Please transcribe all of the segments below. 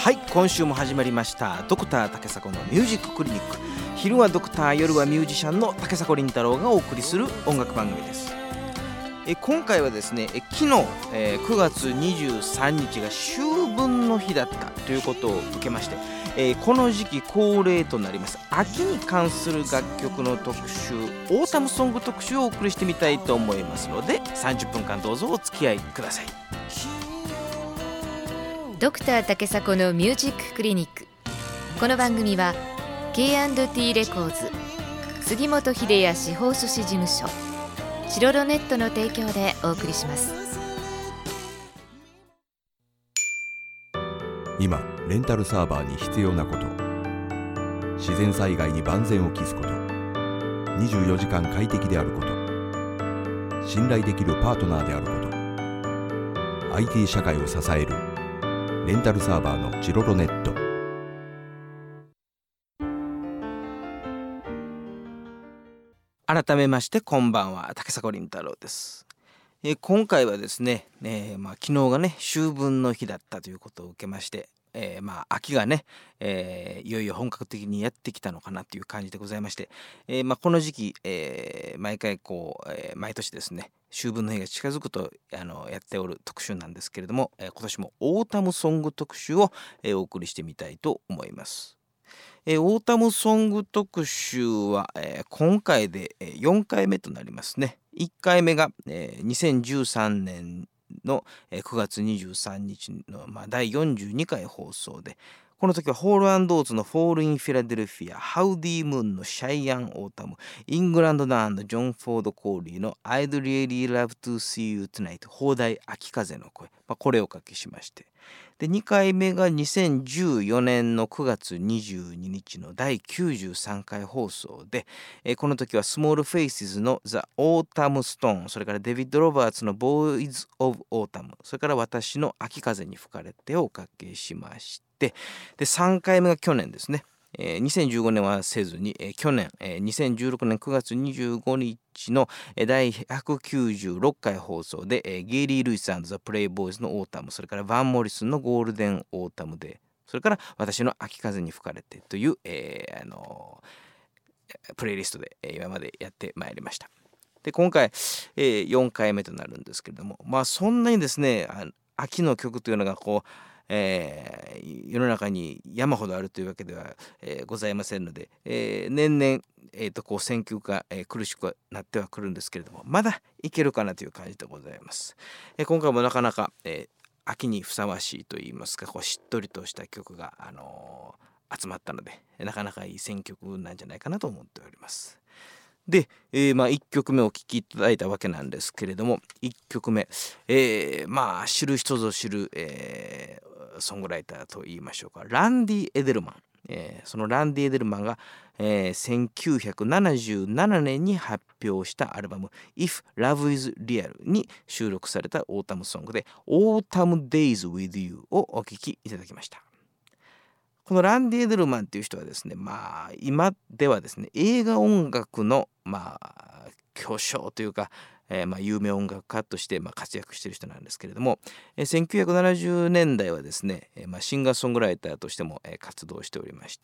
はい、今週も始まりましたドクター竹迫のミュージッククリニック。昼はドクター、夜はミュージシャンの竹迫倫太郎がお送りする音楽番組です。今回はですね、昨日、9月23日が秋分の日だったということを受けまして、この時期恒例となります秋に関する楽曲の特集、オータムソング特集をお送りしてみたいと思いますので、30分間どうぞお付き合いください。 ドクター竹迫のミュージッククリニック。この番組は K&T レコーズ、杉本秀哉司法書士事務所、チロロネットの提供でお送りします。 今レンタルサーバーに必要なこと、自然災害に万全を期すこと、24時間快適であること、信頼できるパートナーであること、 IT 社会を支えるレンタルサーバーのチロロネット。 改めましてこんばんは、竹迫倫太郎です。今回はですね、昨日がね秋分の日だったということを受けまして、秋がね、いよいよ本格的にやってきたのかなという感じでございまして、この時期、毎回毎年ですね秋分の日が近づくとやっておる特集なんですけれども、今年もオータムソング特集を、お送りしてみたいと思います。オータムソング特集は、今回で4回目となりますね。1回目が、2013年の9月23日の、第42回放送で、この時はホール&オーツのフォール・イン・フィラデルフィア、ハウディ・ムーンのシャイアン・オータム、イングランド・ダーンのジョン・フォード・コーリーの I'd really love to see you tonight、 放題秋風の声、これをおかけしまして、で2回目が2014年の9月22日の第93回放送で、この時はスモールフェイスの The Autumn Stone、 それからデビッド・ロバーツの Boys of Autumn、 それから私の秋風に吹かれてをおかけしまして、で3回目が去年ですね。2015年はせずに、去年、2016年9月25日の、第196回放送で、ゲイリー・ルイス&ザ・プレイボーイズのオータム、それからバン・モリスンのゴールデン・オータムで、それから私の秋風に吹かれてという、プレイリストで、今までやってまいりました。で今回、4回目となるんですけれども、そんなにですね秋の曲というのが世の中に山ほどあるというわけでは、ございませんので、年々、選曲が、苦しくなってはくるんですけれども、まだいけるかなという感じでございます。今回もなかなか、秋にふさわしいといいますか、しっとりとした曲が、集まったので、なかなかいい選曲なんじゃないかなと思っております。で、1曲目お聴きいただいたわけなんですけれども、1曲目、知る人ぞ知る、ソングライターといいましょうか、ランディ・エデルマン、そのランディ・エデルマンが、1977年に発表したアルバム If Love is Real に収録されたオータムソングで Autumn Days with You をお聴きいただきました。このランディ・エデルマンという人はですね、今ではですね映画音楽の巨匠というか、有名音楽家として活躍している人なんですけれども、1970年代はですね、シンガーソングライターとしても、活動しておりまして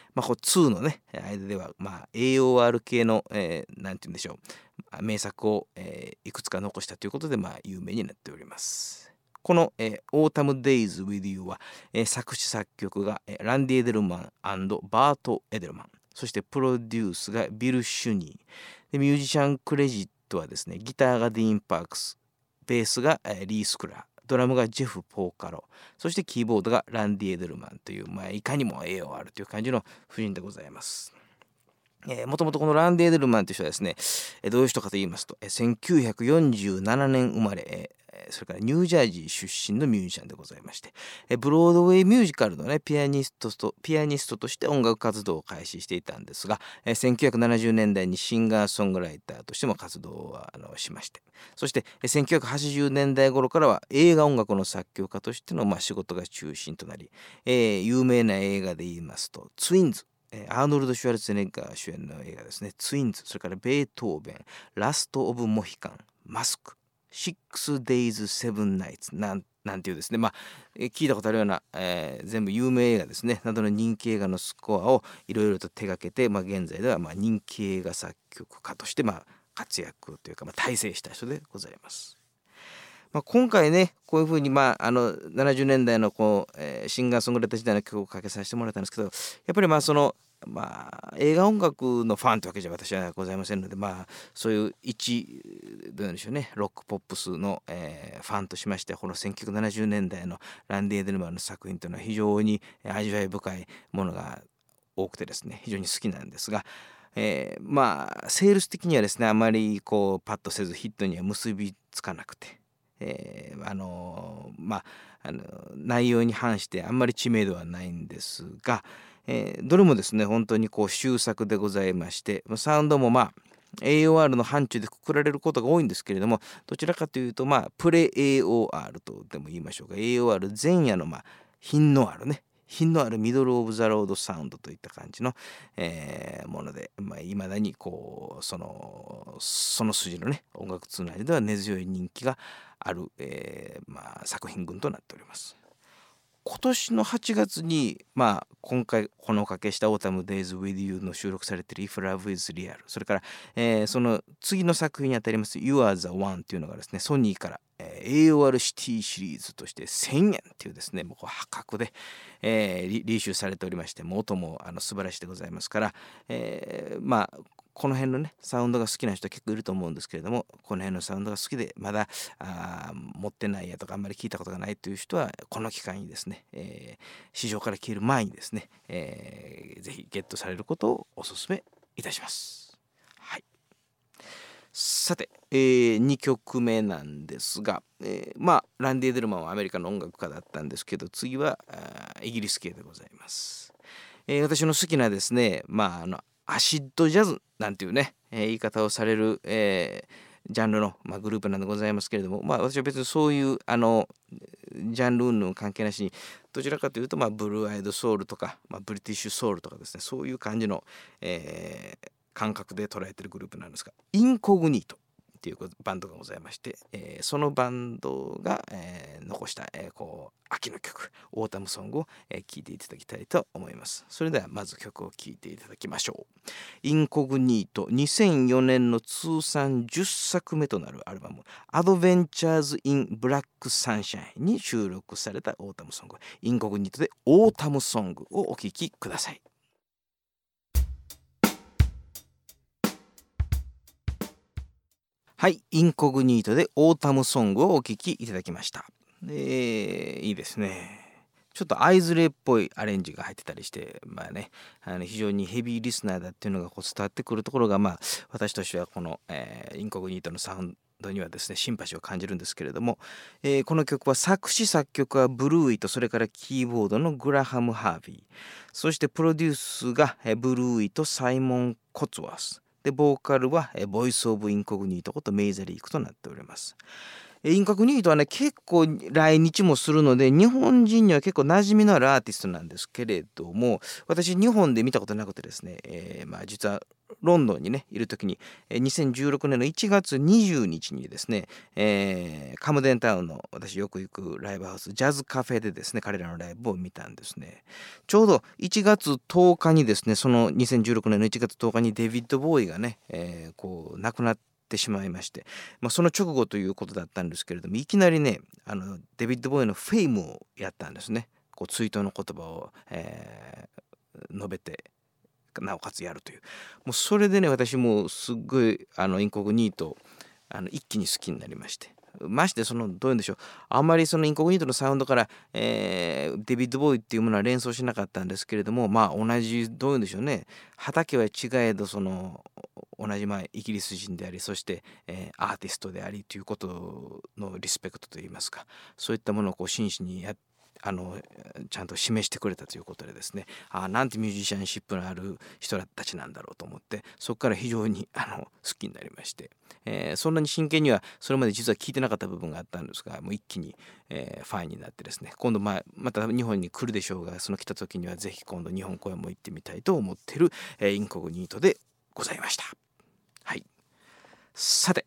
、2のね間では、AOR 系の、なんて言うんでしょう、名作を、いくつか残したということで、有名になっております。この、Autumn Days with You は、作詞作曲が、ランディ・エデルマン&バート・エデルマン、そしてプロデュースがビル・シュニーで、ミュージシャンクレジットはですね、ギターがディーン・パークス、ベースが、リー・スクラー、ドラムがジェフ・ポーカロ、そしてキーボードがランディ・エデルマンという、いかにも栄養あるという感じの夫人でございます。もともとこのランディ・エデルマンという人はですね、どういう人かと言いますと、1947年生まれ、それからニュージャージー出身のミュージシャンでございまして、ブロードウェイミュージカルのねピアニストとして音楽活動を開始していたんですが、1970年代にシンガーソングライターとしても活動をしまして、そして1980年代頃からは映画音楽の作曲家としての仕事が中心となり、有名な映画で言いますとツインズ、アーノルド・シュワルツェネッガー主演の映画ですね、ツインズ、それからベートーベン、ラスト・オブ・モヒカン、マスク、6 days 7 nights なんなんていうですね、聞いたことあるような、全部有名映画ですねなどの人気映画のスコアをいろいろと手掛けて、現在では人気映画作曲家として活躍というか、大成した人でございます。今回ねこういうふうに70年代のシンガーソングライター時代の曲をかけさせてもらったんですけど、やっぱり映画音楽のファンというわけじゃ私はございませんので、そういうどうなんでしょうね、ロックポップスの、ファンとしましてこの1970年代のランディ・エデルマンの作品というのは非常に味わい深いものが多くてですね非常に好きなんですが、セールス的にはですねあまりパッとせずヒットには結びつかなくて、内容に反してあんまり知名度はないんですが、どれもですね本当に秀作でございまして、サウンドもAOR の範疇でくくられることが多いんですけれども、どちらかというとプレ AOR とでも言いましょうか、 AOR 前夜の品のあるミドルオブザロードサウンドといった感じの、もので、いまだにその筋のね音楽通内では根強い人気がある、作品群となっております。今年の8月に、今回このおかけした Autumn Days with You の収録されている If Love is Real、 それから、その次の作品にあたります You Are the One というのがですねソニーから、AOR シティシリーズとして1000円というですね破格で、リリーシューされておりまして、音も素晴らしいでございますから、この辺のねサウンドが好きな人は結構いると思うんですけれども、この辺のサウンドが好きでまだ持ってないやとかあんまり聞いたことがないという人はこの機会にですね、市場から消える前にですね、ぜひゲットされることをお勧めいたします。はい、さて、2曲目なんですが、ランディ・エデルマンはアメリカの音楽家だったんですけど、次はイギリス系でございます。私の好きなですねアシッドジャズなんていうね、言い方をされる、ジャンルの、グループなんでございますけれども、私は別にそういうジャンル云々関係なしにどちらかというと、ブルーアイドソウルとか、ブリティッシュソウルとかですね、そういう感じの、感覚で捉えているグループなんですが、インコグニートっていうバンドがございまして、そのバンドが、残した、秋の曲オータムソングを、聴いていただきたいと思います。それではまず曲を聴いていただきましょう。インコグニート、2004年の通算10作目となるアルバムアドベンチャーズ・イン・ブラック・サンシャインに収録されたオータムソング、インコグニートでオータムソングをお聴きください。はい、インコグニートでオータムソングをお聴きいただきました。いいですね。ちょっとアイズレっぽいアレンジが入ってたりして、非常にヘビーリスナーだっていうのが伝わってくるところが、私としてはこの、インコグニートのサウンドにはですねシンパシーを感じるんですけれども、この曲は作詞作曲はブルーイと、それからキーボードのグラハム・ハービー、そしてプロデュースがブルーイとサイモン・コツワースで、ボーカルはボイスオブインコグニートことメイザリークとなっております。インコグニートはね結構来日もするので日本人には結構馴染みのあるアーティストなんですけれども、私日本で見たことなくてですね、実はロンドンにねいる時に2016年の1月20日にですね、カムデンタウンの私よく行くライブハウスジャズカフェでですね彼らのライブを見たんですね。ちょうど1月10日にですね、その2016年の1月10日にデビッド・ボーイがね、亡くなってしまいまして、その直後ということだったんですけれども、いきなりねデビッド・ボーイのフェイムをやったんですね。追悼の言葉を、述べてなおかつやるという、もうそれでね私もうすっごいインコグニート一気に好きになりまして、ましてどういうんでしょう、あんまりそのインコグニートのサウンドから、デビッド・ボーイっていうものは連想しなかったんですけれども、同じどういうんでしょうね、畑は違えど同じイギリス人であり、そして、アーティストでありということのリスペクトといいますか、そういったものを真摯にちゃんと示してくれたということでですね、なんてミュージシャンシップのある人たちなんだろうと思って、そこから非常に好きになりまして、そんなに真剣にはそれまで実は聞いてなかった部分があったんですが、もう一気に、ファンになってですね、今度また日本に来るでしょうが、その来た時にはぜひ今度日本公演も行ってみたいと思っている、インコグニートでございました。はい、さて、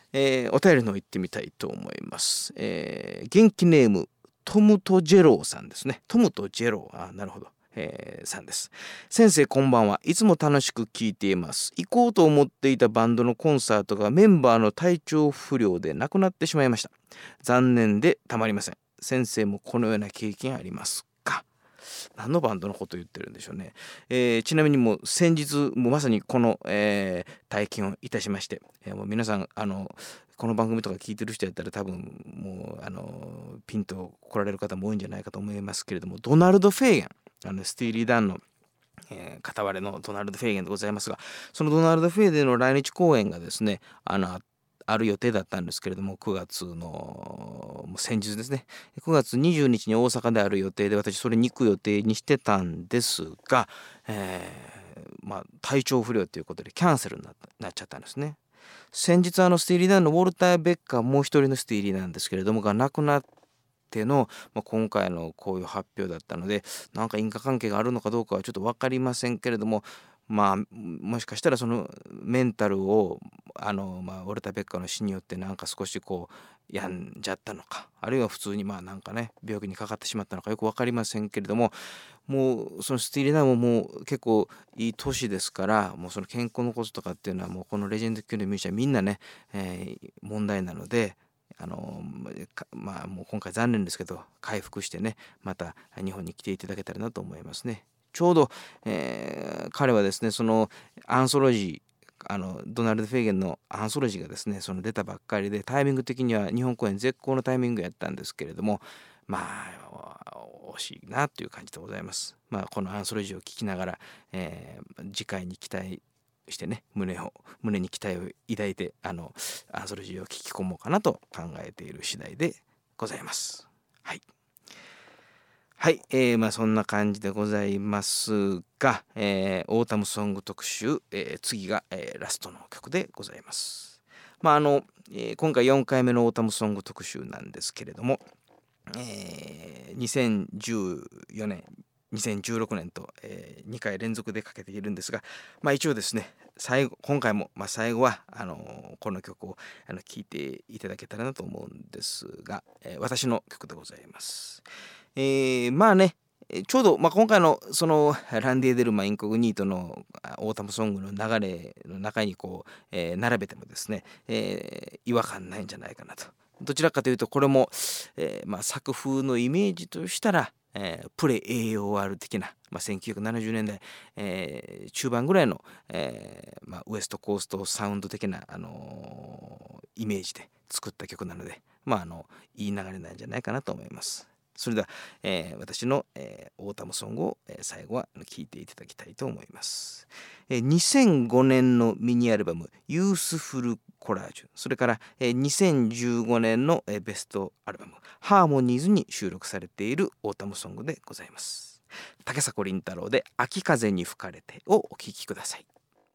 お便りの行ってみたいと思います。元気ネームトムとジェローさんですね。トムとジェロー、なるほど、さんです。先生こんばんは。いつも楽しく聞いています。行こうと思っていたバンドのコンサートがメンバーの体調不良でなくなってしまいました。残念でたまりません。先生もこのような経験ありますか？何のバンドのことを言ってるんでしょうね。ちなみにもう先日もうまさにこの、体験をいたしまして、もう皆さんこの番組とか聞いてる人やったら多分もうピンと来られる方も多いんじゃないかと思いますけれども、ドナルド・フェーゲン、スティーリー・ダンの、片割れのドナルド・フェーゲンでございますが、そのドナルド・フェーゲンの来日公演がですねある予定だったんですけれども、9月のもう先日ですね、9月20日に大阪である予定で、私それに行く予定にしてたんですが、体調不良ということでキャンセルになっちゃったんですね。先日スティーリー・ダンのウォルター・ベッカー、もう一人のスティーリーなんですけれどもが亡くなっての、今回のこういう発表だったので、なんか因果関係があるのかどうかはちょっと分かりませんけれども、もしかしたらそのメンタルをウォルター・ベッカーの死によってなんか少しこう病んじゃったのか、あるいは普通になんかね病気にかかってしまったのかよく分かりませんけれども、もうそのスティーリー・ダンももう結構いい年ですから、もうその健康のこととかっていうのはもうこのレジェンド級のミュージシャンみんなね、問題なので、もう今回残念ですけど回復してね、また日本に来ていただけたらなと思いますね。ちょうど、彼はですね、そのアンソロジー、ドナルド・フェーゲンのアンソロジーがですねその出たばっかりで、タイミング的には日本公演絶好のタイミングやったんですけれども、惜しいなという感じでございます。このアンソロジーを聞きながら、次回に期待してね、胸に期待を抱いてアンソロジーを聞き込もうかなと考えている次第でございます。はい、そんな感じでございますが、オータムソング特集、次が、ラストの曲でございます。今回4回目のオータムソング特集なんですけれども、2014年2016年と、2回連続でかけているんですが、一応ですね今回も、最後はこの曲を聴いていただけたらなと思うんですが、私の曲でございます。ちょうど、今回のそのランディ・エデルマン・インコグニートのオータムソングの流れの中にこう、並べてもですね、違和感ないんじゃないかなと。どちらかというとこれも、作風のイメージとしたら、プレ AOR 的な、1970年代、中盤ぐらいの、ウエストコーストサウンド的な、イメージで作った曲なので、いい流れなんじゃないかなと思います。それでは、私の、オータムソングを、最後は聴いていただきたいと思います。2005年のミニアルバムユースフルコラージュ、それから、2015年の、ベストアルバムハーモニーズに収録されているオータムソングでございます。竹迫倫太郎で秋風に吹かれてをお聴きください。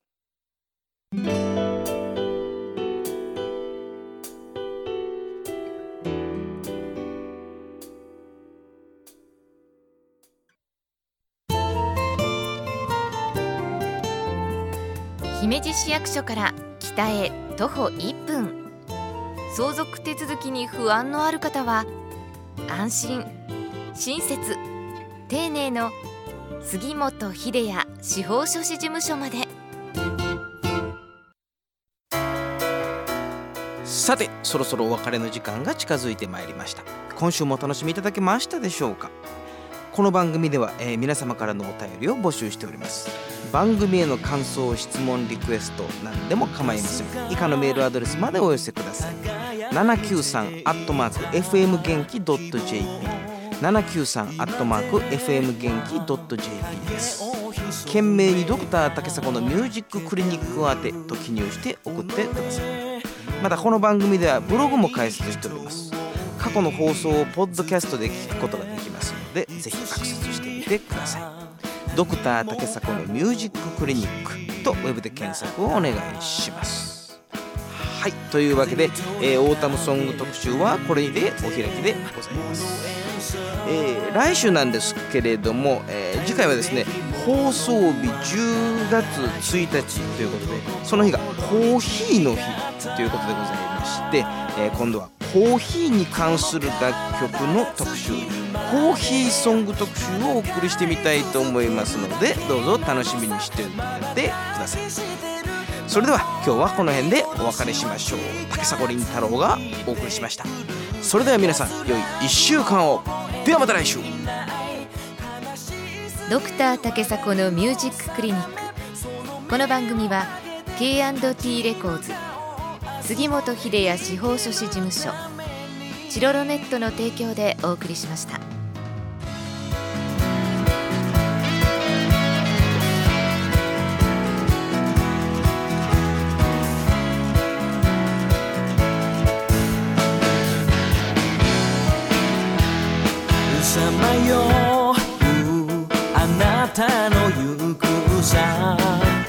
姫路市役所から北へ徒歩1分、相続手続きに不安のある方は安心親切丁寧の杉本秀也司法書士事務所まで。 さて、そろそろお別れの時間が近づいてまいりました。今週もお楽しみいただけましたでしょうか。この番組では、皆様からのお便りを募集しております。番組への感想、質問、リクエスト何でも構いません。以下のメールアドレスまでお寄せください。793@fm元気 .jp 793@fm元気 .jp です。懸命にドクター竹迫のミュージッククリニック宛てと記入して送ってください。またこの番組ではブログも開設しております。過去の放送をポッドキャストで聞くことができますので、ぜひアクセスしてみてください。ドクター竹迫のミュージッククリニックとウェブで検索をお願いします。はい、というわけで、オータムソング特集はこれでお開きでございます。来週なんですけれども、次回はですね、放送日10月1日ということで、その日がコーヒーの日ということでございまして、今度はコーヒーに関する楽曲の特集、コーヒーソング特集をお送りしてみたいと思いますので、どうぞ楽しみにしておいてください。それでは今日はこの辺でお別れしましょう。竹迫倫太郎がお送りしました。それでは皆さん、良い1週間を。ではまた来週。 ドクター竹迫のミュージッククリニック。この番組は K&T レコーズ、杉本秀哉司法書士事務所、チロロネットの提供でお送りしました。 さまようあなたの行く先